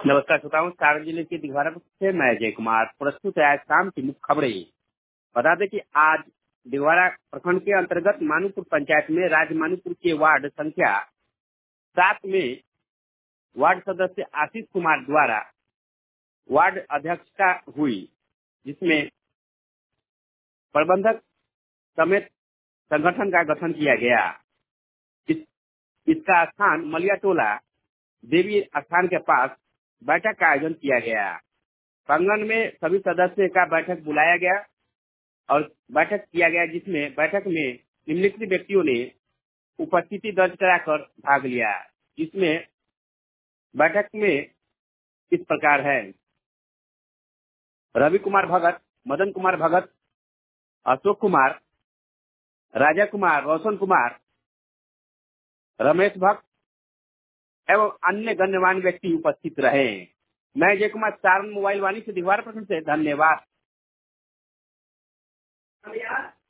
नमस्कार श्रोताओं, सारण जिले के दिघवारा से मैं अजय कुमार प्रस्तुत है आज शाम की मुख्य खबरें। बता दें कि आज दिघवारा प्रखंड के अंतर्गत मानूपुर पंचायत में राज्य मानूपुर के वार्ड संख्या 7 में वार्ड सदस्य आशीष कुमार द्वारा वार्ड अध्यक्षता हुई, जिसमें प्रबंधक समेत संगठन का गठन किया गया। इसका स्थान मलिया टोला देवी स्थान के पास बैठक का आयोजन किया गया। प्रांगण में सभी सदस्यों का बैठक बुलाया गया और बैठक किया गया, जिसमें बैठक में निम्नलिखित व्यक्तियों ने उपस्थिति दर्ज कराकर भाग लिया। जिसमें बैठक में इस प्रकार है: रवि कुमार भगत, मदन कुमार भगत, अशोक कुमार, राजा कुमार, रोशन कुमार, रमेश भक्त एवं अन्य गण्यमान्य व्यक्ति उपस्थित रहे। मैं अजय कुमार, सारण मोबाइल वाणी से दिघवारा प्रखंड से, धन्यवाद।